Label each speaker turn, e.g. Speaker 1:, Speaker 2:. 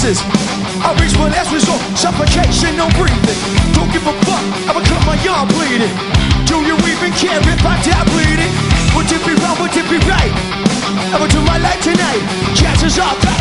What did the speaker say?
Speaker 1: choices. I reach my last resort, suffocation, no breathing. Don't give a fuck, I'ma cut my arm bleeding. Do you even care if I die bleeding? Would it be wrong, would it be right? I'ma do my life tonight, chances are